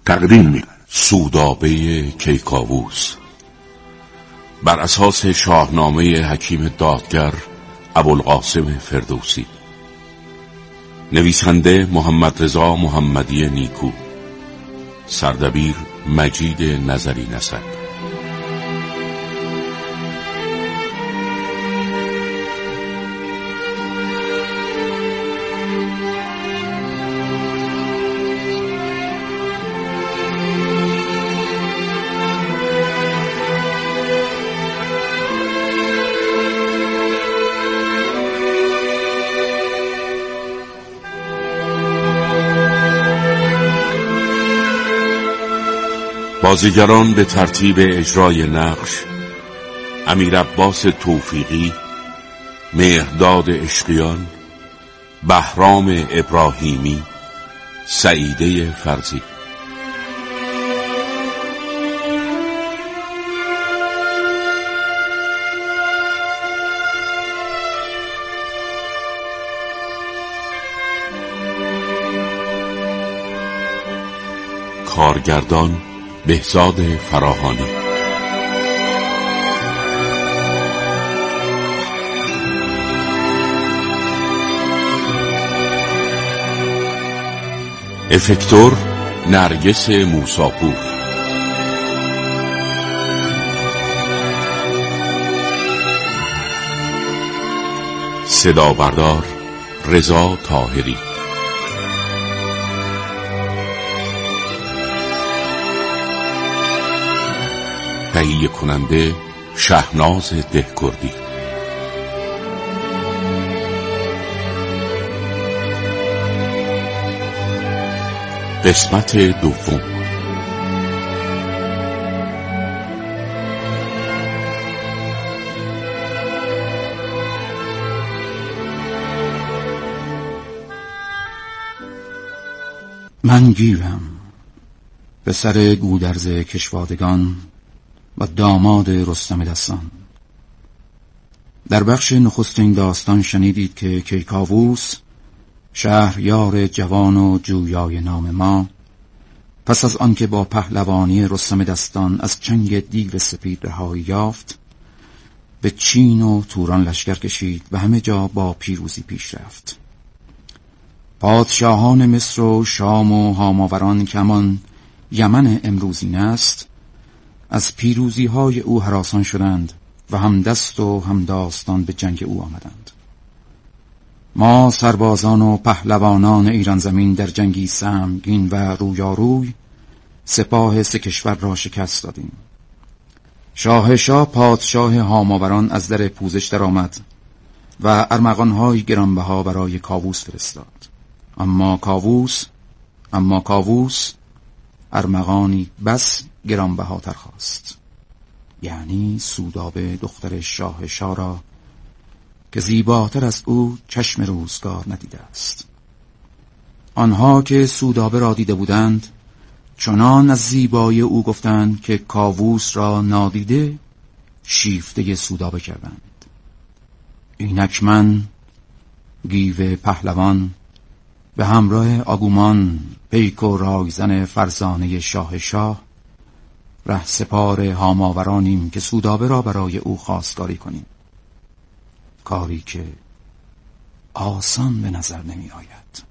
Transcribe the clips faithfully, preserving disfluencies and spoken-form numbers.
تقدیم می سودابه کیکاووس بر اساس شاهنامه حکیم دادگر ابوالقاسم فردوسی. نویسنده محمد رضا محمدی نیکو. سردبیر مجید نظری نسب. بازیگران به ترتیب اجرای نقش: امیر عباس توفیقی، مهرداد عشقیان، بهرام ابراهیمی، سعیده فرزی. کارگردان بهزاد فراهانی. افکتور نرگس موساپور. صدابردار رضا طاهری. تهیه کننده شهناز دهکردی. قسمت دوم. من گیوم، پسر گودرز کشوادگان و داماد رستم دستان. در بخش نخستین داستان شنیدید که کیکاووس، شهریار جوان و جویای نام ما، پس از آنکه با پهلوانی رستم دستان از چنگ دیو سپید رهایی یافت، به چین و توران لشکر کشید و همه جا با پیروزی پیش رفت. پادشاهان مصر و شام و هاماوران که همان یمن امروزین است، از پیروزی های او هراسان شدند و هم دست و هم داستان به جنگ او آمدند. ما سربازان و پهلوانان ایران زمین در جنگی سهمگین و رویاروی سپاه سه کشور را شکست دادیم. شاهنشاه پادشاه هاماوران از در پوزش در آمد و ارمغان‌های گرانبها برای کاووس فرستاد. اما کاووس اما کاووس ارمغانی بس گرانبهاتر خواست، یعنی سودابه دختر شاهنشاه را که زیباتر از او چشم روزگار ندیده است. آنها که سودابه را دیده بودند چنان از زیبایی او گفتند که کاووس را نادیده شیفته سودابه کردند. اینک من گیو پهلوان به همراه آگومان پیک و رایزن فرزانه شاهنشاه ره سپار هاماورانیم که سودابه را برای او خواستگاری کنیم، کاری که آسان به نظر نمی آید.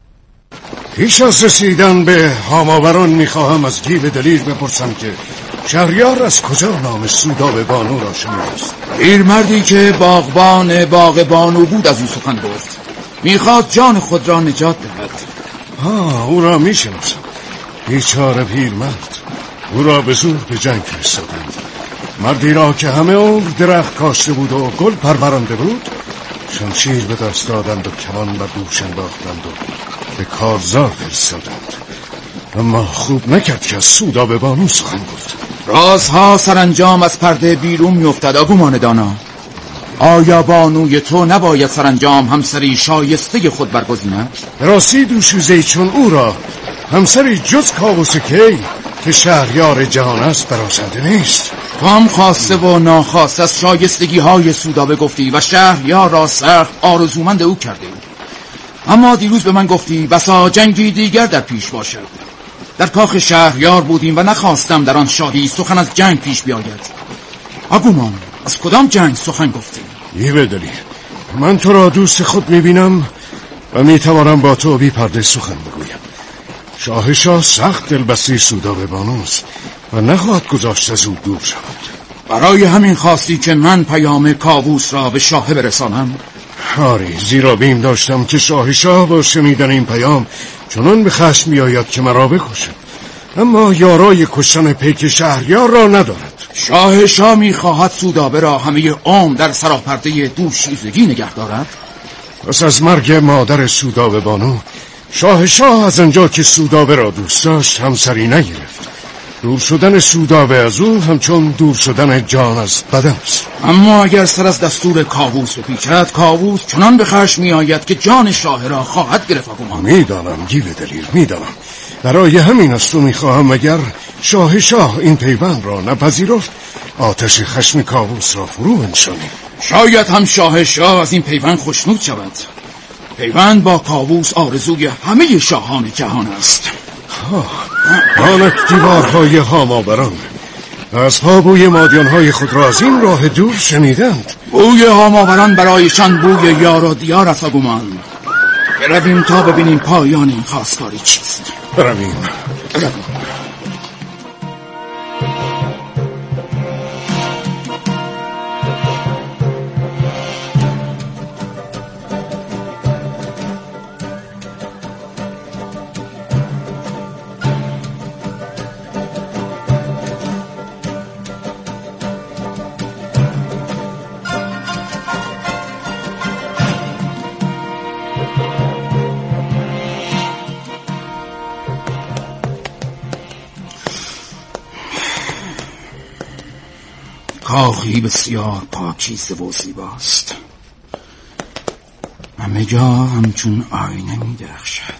پیش از رسیدن به هاماوران میخواهم از گیو دلیر بپرسم که شهریار از کجا نام سودابه بانو را شنیده است؟ پیرمردی که باغبان باغ بانو بود از او سخن گفت، میخواد جان خود را نجات دهد. آه، او را میشناسم. بیچاره پیرمرد، او را به زور به جنگ فرستادند. مردی را که همه عمر درخت کاشته بود و گل پرورانده بود، شمشیر به دست دادند و کمان بر دوش انداختند و به کارزار فرستادند. اما خوب نکرد که از سودابه بانو سخن گفت. رازها سرانجام از پرده بیرون میافتد. آگومان دانا، آیا بانوی تو نباید سرانجام همسری شایسته خود برگزیند؟ راستی دوشیزه چون او را همسری جز کاووس کی که شهریار جهان است برازنده نیست. تو هم خواسته و ناخواسته از شایستگی های سودابه گفتی و شهریار را سخت آرزومند او کرده. اما دیروز به من گفتی بسا جنگی دیگر در پیش باشد. در کاخ شهریار بودیم و نخواستم در آن شادی سخن از جنگ پیش بیاید. آگومان از کدام جنگ سخن گفتیم؟ یه دلی من تو را دوست خود میبینم و میتوانم با تو بی پرده سخن بگویم. شاه شاه سخت دلبسته سودابه بانوست و نخواهد گذاشت از او دور شود. برای همین خواستی که من پیام کاووس را به شاه برسانم؟ آری، زیرا بیم داشتم که شاه شاه با شنیدن این پیام چنان به خشم میآید که مرا بکشد، اما یارای کشتن پیک شهریار را ندارد. شاه شاه میخواهد سودابه را همه عمر در سراپرده دوشیزگی نگه دارد. پس از مرگ مادر سودابه بانو شاه شاه از آنجا که سودابه را دوست داشت همسری نگرفت. دور شدن سودابه از او همچون دور شدن جان از بدن است. اما اگر سر از دستور کاووس بپیچد، کاووس چنان به خشم میآید که جان شاه را خواهد گرفت. میدانم گیو دلیر، میدانم. برای همین از تو میخواهم اگر شاه شاه این پیوند را نپذیرفت آتش خشم کاووس را فرو بنشانی. شاید هم شاه شاه از این پیوند خوشنود شود. پیوند با کاووس آرزوی همه شاهان جهان است. آنک دیوارهای هاماوران از پابوی مادیانهای خود را از این راه دور شنیدند. بوی هاماوران برایشان بوی یار و دیار است. گمان برویم تا ببینیم پایان این خواستگاری چیست. برویم برویم. کاخی بسیار پاکیزه و زیباست. همه جا همچون آینه می درخشد.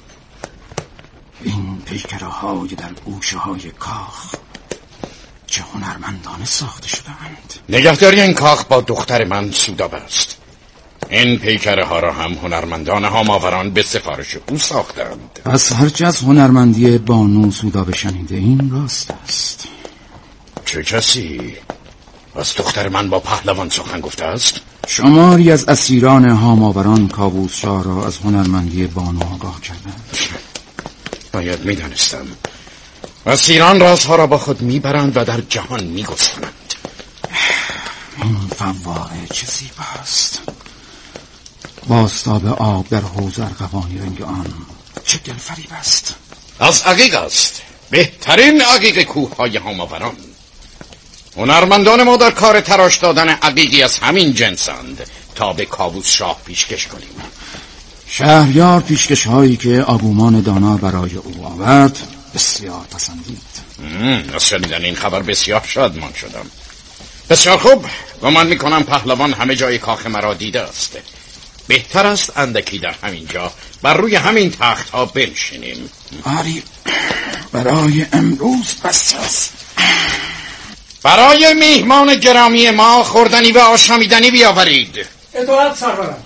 این پیکره های در گوشه های کاخ چه هنرمندانه ساخته شدند. نگهداری این کاخ با دختر من سودابه است. این پیکره ها را هم هنرمندان هاماوران به سفارش او ساختند. پس هرچه از هنرمندی بانو سودابه شنیده این راست است. چه کسی از دختر من با پهلوان سخن گفته است؟ شماری از اسیران هاماوران کاووس شاه را از هنرمندی بانو آگاه کردند. باید میدانستم. اسیران رازها را با خود میبرند و در جهان میگسترند. این فواره چه زیباست. بازتاب آب در حوض ارغوانی رنگ آن چه دلفریب است. از عقیق است. بهترین عقیق کوههای هاماوران. هنرمندان ما در کار تراش دادن عقیقی از همین جنسند تا به کاووس شاه پیشکش کنیم. شهریار پیشکش هایی که آبومان دانا برای او آورد بسیار پسندید. از شنیدن این خبر بسیار شادمان شدم. بسیار خوب. گمان میکنم پهلوان همه جای کاخ مرا دیده است. بهتر است اندکی در همین جا بر روی همین تخت ها بنشینیم. آری برای امروز بس است. برای میهمان گرامی ما خوردنی و آشامیدنی بیاورید. اطاعت سرورم.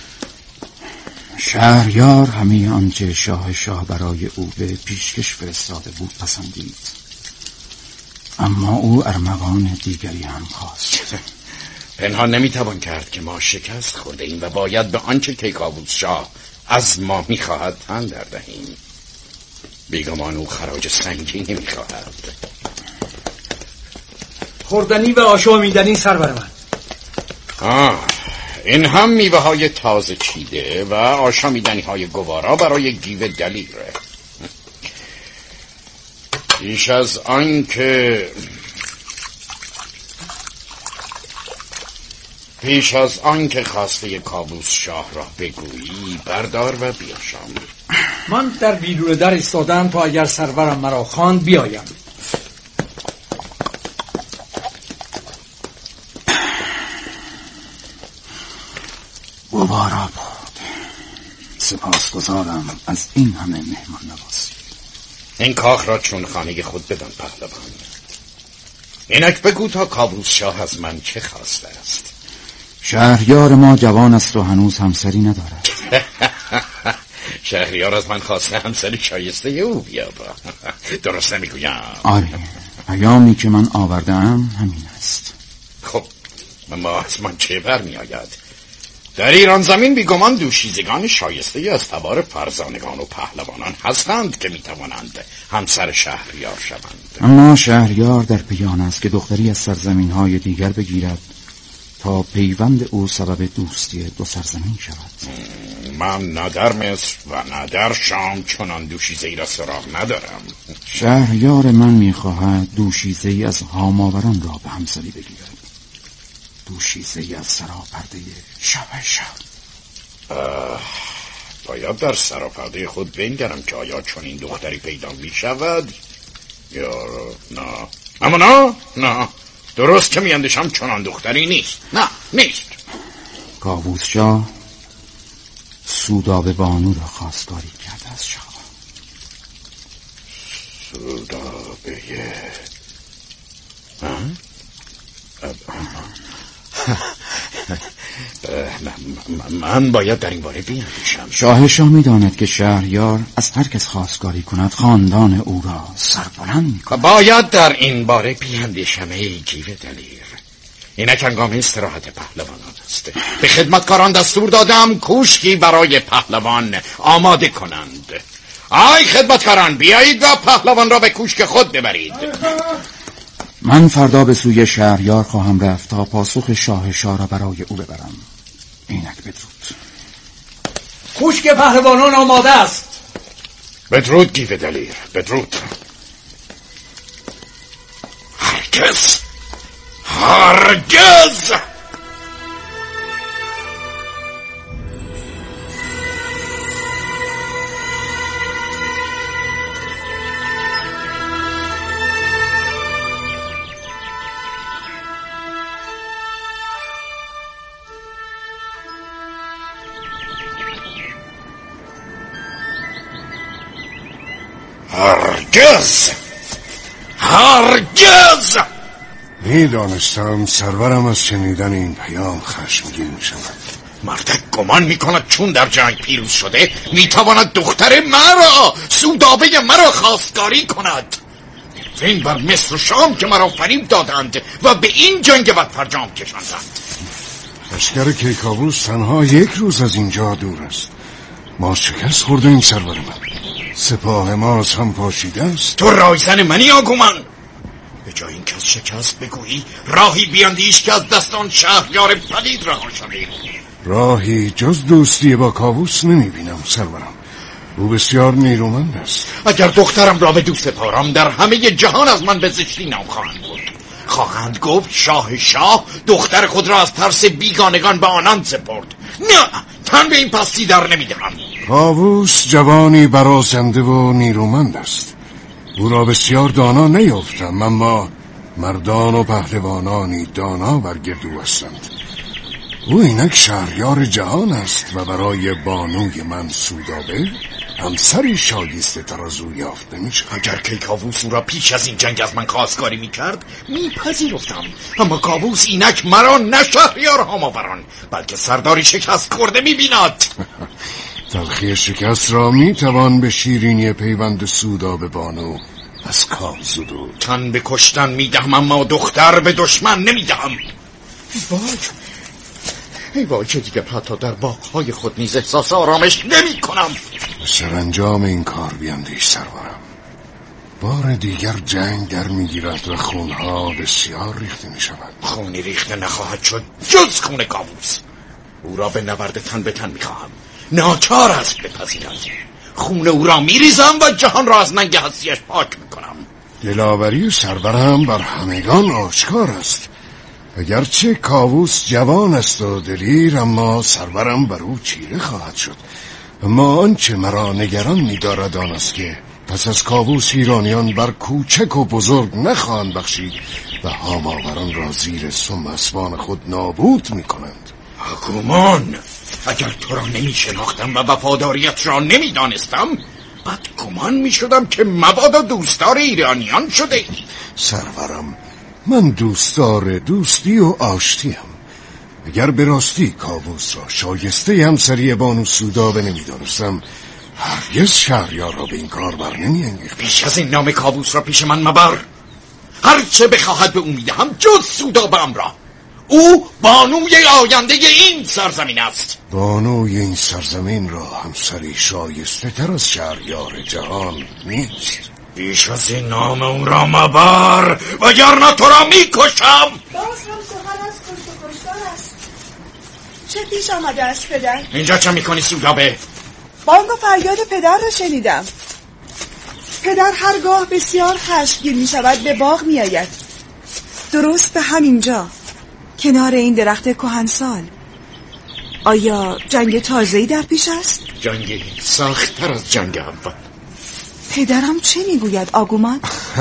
شهریار همه آنچه شاه شاه برای او به پیشکش فرستاده بود پسندید، اما او ارمغان دیگری هم خواست. پنهان نمیتوان کرد که ما شکست خورده ایم و باید به آنچه که کاووس شاه از ما میخواهد تن در دهیم. بیگمان او خراج سنگینی میخواهد. خوردنی و آشامیدنی سرور من. آه این هم میوه های تازه چیده و آشامیدنی های گوارا برای گیو دلیره. پیش از آن که پیش از آن که خواسته کاووس شاه را بگویی بردار و بیاشام. من در بیرون در ایستادم تا اگر سرورم مرا خواند بیایم. گوارا بود. سپاسگزارم از این همه مهمان نوازی. این کاخ را چون خانه خود بدان پهلوان. اینک بگو تا کاووس شاه از من چه خواسته است؟ شهریار ما جوان است و هنوز همسری ندارد. شهریار از من خواسته همسر شایسته او بیابا. درست نمیگویم؟ آره، پیامی که من آوردم همین است. خب اما از من چه برمی آید؟ در ایران زمین بیگمان دوشیزگان شایسته از تبار فرزانگان و پهلوانان هستند که میتوانند همسر شهریار شوند. اما شهریار در پیان است که دختری از سرزمین های دیگر بگیرد تا پیوند او سبب دوستی دو سرزمین شود. من نه در مصر و نه در شام چنان دوشیزه ای را سراغ ندارم. شهریار من میخواهد دوشیزه ای از هاماوران را به همسری بگیرد، دوشیزه ای از سراپرده شاهنشاه. باید در سراپرده خود بنگرم که آیا چون این دختری پیدا می شود یا نه. اما نه نه درست که می اندیشم چنان دختری نیست. نه نیست. کاووس شاه سودابه بانو را خواستگاری کرده از شاه. سودابه من باید در این باره بیاندیشم. شاهنشاه می داند که شهریار از هر کس خواستگاری کند خاندان او را سربلند می کند. باید در این باره بیاندیشم ای جیو دلیر. اینک هنگام استراحت پهلوانان است. به خدمتکاران دستور دادم کوشکی برای پهلوان آماده کنند. آی خدمتکاران، بیایید و پهلوان را به کوشک خود ببرید. من فردا به سوی شهریار خواهم رفت تا پاسخ شاهنشاه را برای او ببرم. اینک بدرود. کوشک پهلوانان آماده است. بدرود گیو دلیر، بدرود. هرگز هرگز هرگز هرگز میدانستم سرورم از شنیدن این پیام خشمگین می شود. مردک گمان می کند چون در جنگ پیروز شده می تواند دختر مرا، سودابه مرا خواستگاری کند. این بر مصر و شام که مرا فریب دادند و به این جنگ بد فرجام کشاندند. لشکر کیکاووس تنها یک روز از اینجا دور است. ما شکست خورده این سرور من. سپاه ما از هم پاشیده است. تو رایزن منی آگومن. به جای این که از شکست بگویی راهی بیاندیش که از دستان شهریار پلید رها شویم. راهی جز دوستی با کاووس نمی بینم سرورم. او بسیار نیرومند است. اگر دخترم را به دوست پارم در همه جهان از من به زشتی نام خواهند بود. خواهند گفت شاه شاه دختر خود را از ترس بیگانگان به آنان سپرد. نه، تن به این پستی در نمیدهم. کاووس جوانی برازنده و نیرومند است. او را بسیار دانا نیافتم، اما مردان و پهلوانانی دانا برگرد او هستند. او اینک شهریار جهان است و برای بانوی من سودابه همسری شایسته تر از او یافت نمی‌شود. اگر کیکاووس او را پیش از این جنگ از من خواستگاری میکرد میپذیرفتم، اما کاووس اینک مرا نه شهریار هاماوران بلکه سرداری شکست خورده میبیند. تلخی شکست را میتوان به شیرینی پیوند سودابه بانو از کام زدود. تن به کشتن میدهم اما دختر به دشمن نمیدهم. وای ای وای که دیگر حتی در باغ‌های خود نیز احساس آرامش نمی کنم. به سرانجام این کار بیندیش سرورم. بار دیگر جنگ در میگیرد و خونها بسیار ریخته می شود. خونی ریخته نخواهد شد جز خون کاووس. او را به نبرد تن به تن می خواهم. ناچار است بپذیرد. خون او را می ریزم و جهان را از ننگ هستیش پاک می کنم. دلاوری سرورم بر همگان آشکار است. اگرچه کاووس جوان است و دلیر، اما سرورم بر او چیره خواهد شد. اما آنچه مرا نگران می دارد آن است که پس از کاووس ایرانیان بر کوچک و بزرگ نخواهند بخشید و هاماوران را زیر سم اسبان خود نابود می کنند. گمان اگر تو را نمی شناختم و وفاداریت را نمی دانستم بد گمان می شدم که مبادا دوستدار ایرانیان شده ای. سرورم، من دوستدار دوستی و آشتیم. اگر به راستی کاووس را شایسته همسری بانو سودابه نمی دانستم هرگز شهریار را به این کار بر نمی انگیخت. بیش از این نام کاووس را پیش من مبر. هر چه بخواهد به او میدهم جز سودابه را. او بانوی آینده این سرزمین است. بانوی این سرزمین را همسری شایسته تر از شهریار جهان نیست. بیش از این نام او را مبر وگرنه تو را میکشم. باز هم سخن از کشت و کشتار است. چه پیش آمده است پدر؟ اینجا چه میکنی سودابه؟ بانگ و فریاد پدر را شنیدم. پدر هرگاه بسیار خشمگین می شود به باغ می آید. درست به همینجا کنار این درخت کهنسال. آیا جنگ تازه‌ای در پیش است؟ جنگی سخت‌تر از جنگ اول. پدرم چه میگوید آگومان؟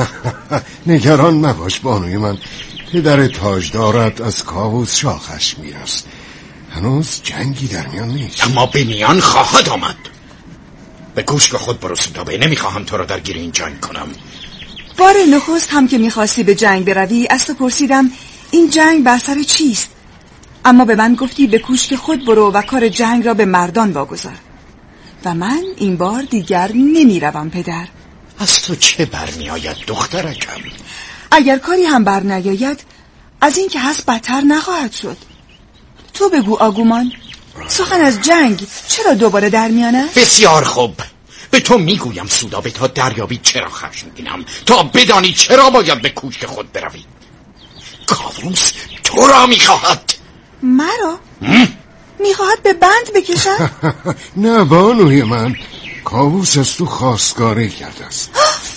نگران مباش بانوی من. پدر تاجدارت از کاووس شاخش میرست. هنوز جنگی در میان نیست. اما به میان خواهد آمد. به کوشک خود برو سودابه. نمیخواهم تو را درگیر این جنگ کنم. بار نخست هم که میخواستی به جنگ بروی از تو پرسیدم این جنگ بر سر چیست، اما به من گفتی به کوشک خود برو و کار جنگ را به مردان واگذار. و من این بار دیگر نمیروم پدر. از تو چه برمیآید دخترکم؟ اگر کاری هم بر نیاید از این که هست بدتر نخواهد شد. تو بگو آگومان، سخن از جنگ چرا دوباره در میانه؟ بسیار خوب، به تو میگویم سودابه تا دریابی چرا خشمگینم، تا بدانی چرا باید به کوشک خود بروی. کاووس تو را میخواهد. مرا؟ میخواهد به بند بکشد؟ نه بانوی من، کاووس از تو خواستگاری کرده است.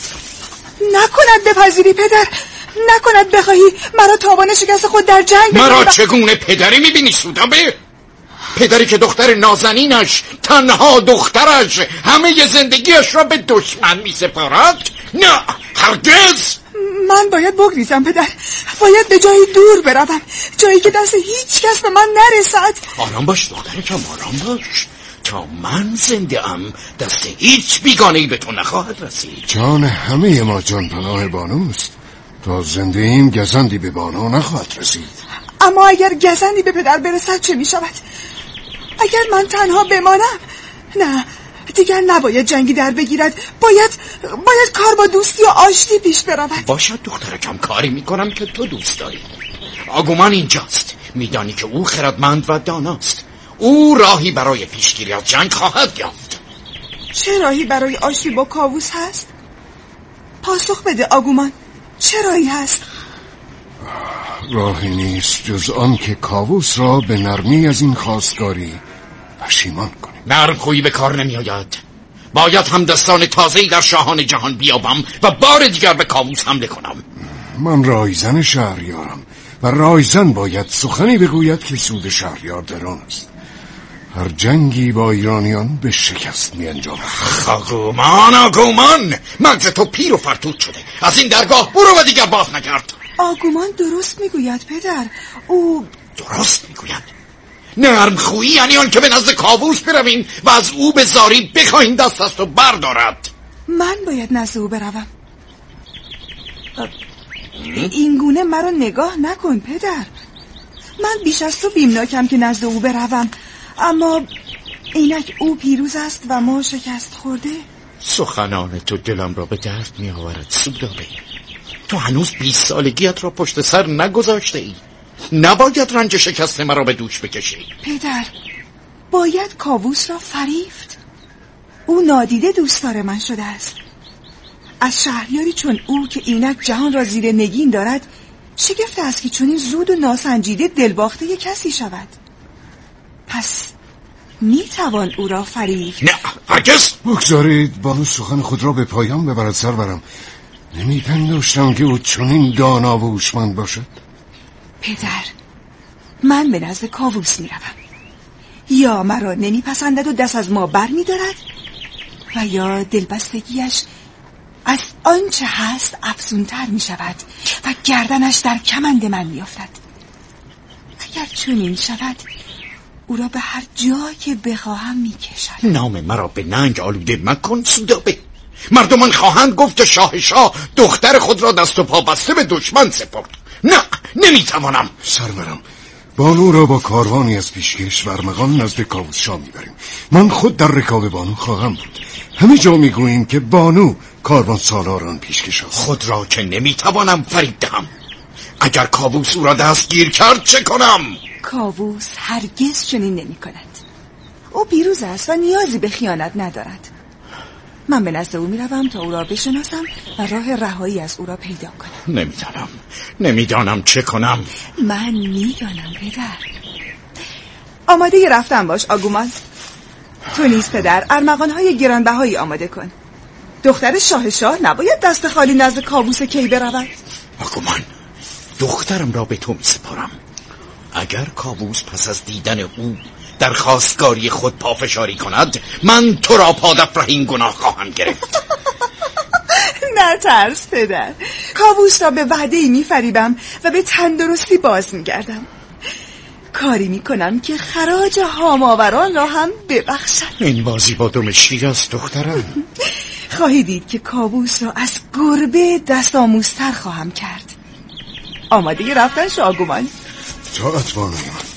نکند بپذیری پدر، نکند بخواهی مرا تاوان شکست خود در جنگ بکنی. مرا چگونه پدری میبینی سودابه؟ پدری که دختر نازنینش، تنها دخترش، همه زندگیش را به دشمن میسپارد؟ نه هرگز. من باید بگریزم پدر، باید به جایی دور بروم، جایی که دست هیچ کس به من نرسد. آرام باش دخترکم، آرام باش. تا من زنده ام دست هیچ بیگانه‌ای به تو نخواهد رسید. جان همه ما جان پناه بانوست. تا زنده ایم گزندی به بانو نخواهد رسید. اما اگر گزندی به پدر برسد چه می شود؟ اگر من تنها بمانم؟ نه دیگر نباید جنگی در بگیرد. باید باید کار با دوستی و آشتی پیش برود. باشد دخترکم، کاری میکنم که تو دوست داری. آگومان اینجاست. میدانی که او خردمند و داناست. او راهی برای پیشگیری از جنگ خواهد یافت. چه راهی برای آشتی با کاووس هست؟ پاسخ بده آگومان، چه راهی هست؟ راهی نیست جز آن که کاووس را به نرمی از این خواستگاری پشیمان کنیم. نرمخویی به کار نمی آید. باید هم دستان تازه‌ای در شاهان جهان بیابم و بار دیگر به کاووس حمله کنم. من رایزن شهریارم و رایزن باید سخنی بگوید که سود شهریار در آن است. هر جنگی با ایرانیان به شکست می انجامد. آگومان آگومان، مغز تو پیر و فرتوت شده. از این درگاه برو و دیگر باز نگرد. آگومان درست میگوید پدر. او درست میگوید؟ نرمخویی یعنی آن که به نزد کاووس برویم و از او به زاری بخواهیم دست از تو بردارد. من باید نزد او بروم؟ این گونه مرا نگاه نکن پدر. من بیش از تو بیمناکم که نزد او بروم، اما اینک او پیروز است و ما شکست خورده. سخنان تو دلم را به درد می آورد سودابه. تو هنوز بیست سالگیت را پشت سر نگذاشته ای. نباید رنج شکست مرا به دوش بکشی. پدر، باید کاووس را فریفت. او نادیده دوستدار من شده است. از شهریاری چون او که اینک جهان را زیر نگین دارد شگفت است که چون این زود و ناسنجیده دلباخته کسی شود. پس میتوان او را فریفت. نه هرگز. بگذارید بانو سخن خود را به پایان ببرد سرورم. نمیپنداشتم که او چنین دانا و هوشمند باشد. پدر، من به نزد کاووس میروم. یا مرا نمیپسندد و دست از ما بر میدارد و یا دلبستگیش از آنچه هست افزونتر میشود و گردنش در کمند من میافتد. اگر چنین شود او را به هر جا که بخواهم میکشد. نام مرا به ننگ آلوده مکن سودابه. مردمان خواهند گفت شاه شاه دختر خود را دست و پا بسته به دشمن سپرد. نه نمیتوانم. سرورم بانو را با کاروانی از پیشکش و ارمغان نزد کاووس شاه میبریم. من خود در رکاب بانو خواهم بود. همه جا میگوییم که بانو کاروان سالاران پیشکش است. خود را که نمیتوانم فریب دهم. اگر کاووس او را دستگیر کرد چه کنم؟ کاووس هرگز چنین نمی کند. او پیروز است و نیازی به خیانت ندارد. من به نزد او میروم تا او را بشناسم و راه رهایی از او را پیدا کنم. نمیدانم نمیدانم چه کنم. من میدانم پدر. آماده رفتن باش آگومان. تو نیز پدر ارمغان‌های گرانبهایی آماده کن. دختر شاه شاه نباید دست خالی نزد کاووس کی برود. آگومان، دخترم را به تو میسپارم. اگر کاووس پس از دیدن او در خواستگاری خود پافشاری کند، من تو را پاداف این گناه خواهم گرفت. نه ترس پدر. کاووس را به وعده‌ای می‌فریبم و به تندرستی باز می‌گردم. کاری می‌کنم که خراج هاماوران را هم ببخشد. این بازی با دم شیر است دخترم. خواهی دید که کاووس را از گربه دست آموزتر خواهم کرد. آماده رفتن شو آگومان؟ طاعت بانوی من.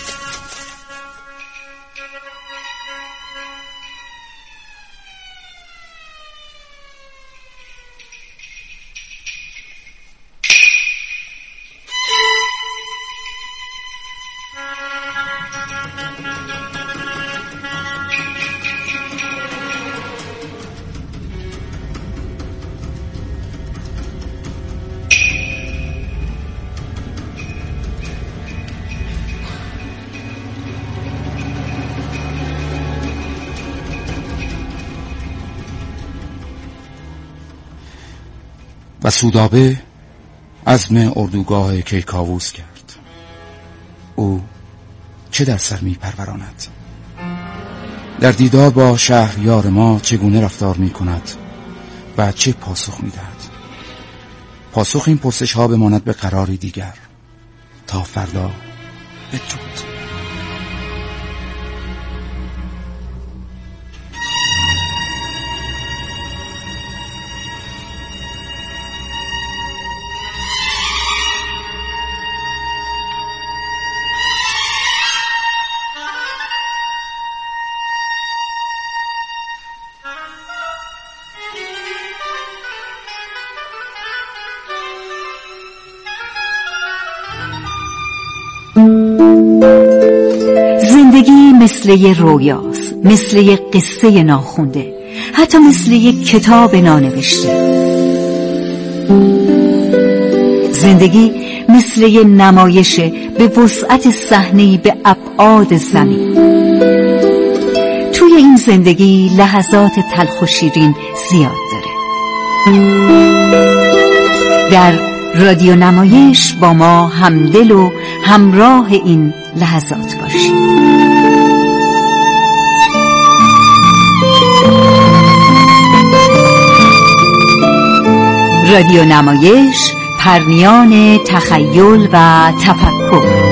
و سودابه عزم اردوگاه کیکاووس کرد. او چه در سر می پروراند؟ در دیدار با شهریار ما چگونه رفتار می کند و چه پاسخ می دهد؟ پاسخ این پرسش ها بماند به قراری دیگر. تا فردا بدرود. زندگی مثل یه رویاست، مثل یه قصه ناخونده، حتی مثل یه کتاب نانوشته. زندگی مثل یه نمایشه به وسعت صحنه‌ای به ابعاد زمین. توی این زندگی لحظات تلخ و شیرین زیاد داره. در رادیو نمایش با ما همدل و همراه این لحظات باشید. رادیو نمایش، پرنیان تخیل و تفکر.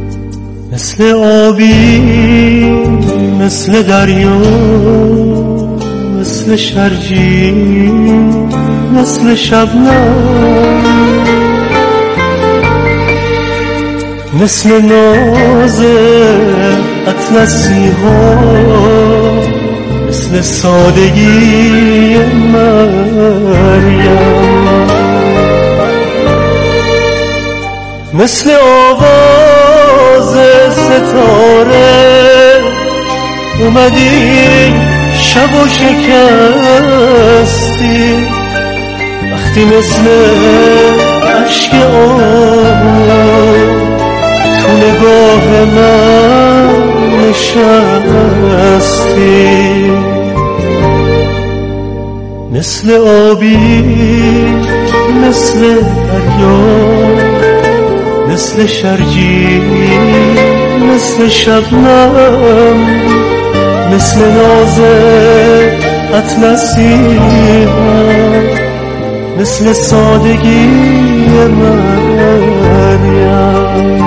مثل آبی مثل دریا مثل شرجی مثل شبنم مثل ناز اطلسی ها مثل سادگی مریم مثل آواز ستاره اومدی شب و شکستی وقتی مثل عشق آمون تو نگاه من نشستی مثل آبی مثل دریا مثل شرجی مثل شبنم مثل ناز اطلسی مثل سادگی مریم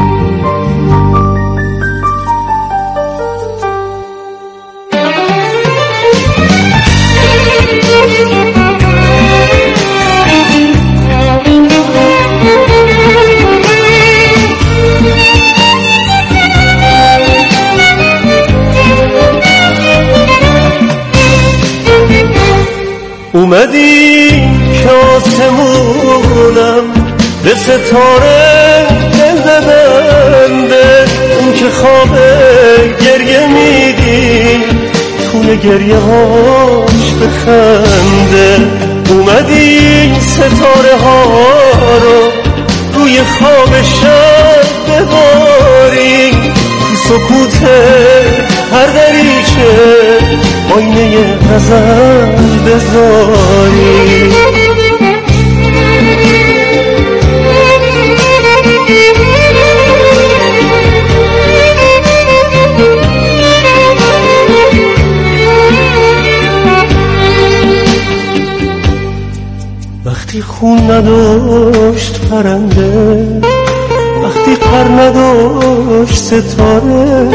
اومدی که آسمونم به ستاره دل ببنده اون که خواب گریه میدی تونه گریه هاش بخنده اومدی ستاره ها رو روی خواب شب بباری تو سکوت هر دریچه آینه غزل بذاری وقتی خون نداشت پرنده وقتی پر نداشت ستاره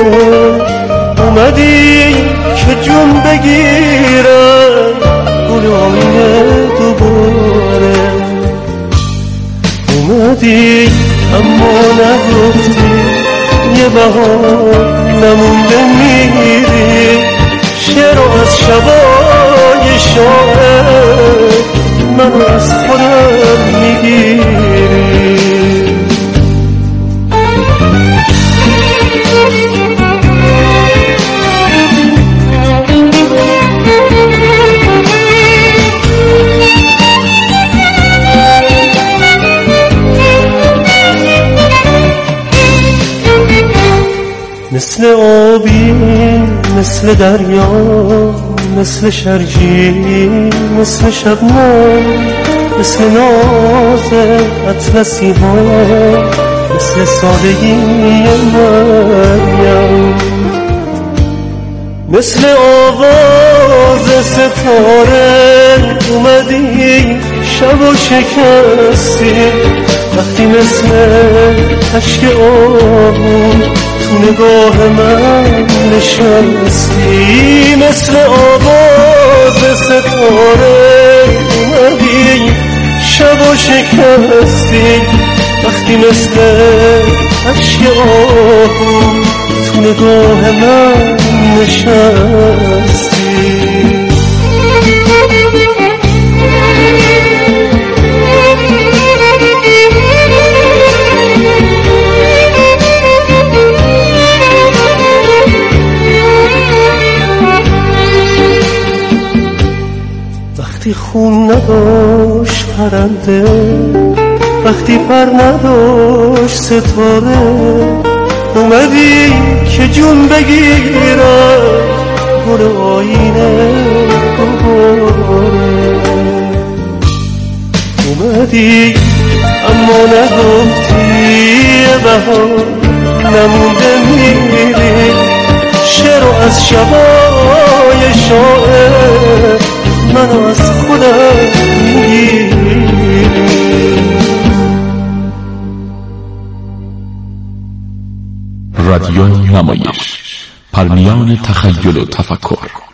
اومدی که جون بگیرم گل آینه دوباره اومدی اما نگفتی یه بهار نمونده میری شعر از شبای شاعر منو از خودم میگیری مثل آبی مثل دریا مثل شرجی مثل شبنم مثل ناز اطلسی ها مثل سادگی مریم مثل آواز ستاره اومدی شب و شکستی وقتی مثل عشق آبون تو نگاه من نشستی مثل آواز ستاره اومدی شب و شکستی وقتی مثل عشق آبون تو نگاه من نشستی وقتی خون نداشت پرنده وقتی پر نداشت ستاره اومدی که جون بگیرم گل آینه دوباره اومدی اما نگفتی یه بهار نمونده میری شعر از شبای شاعر منو از خودم میگیری رادیو نمایش، پرمیان تخیل و تفکر.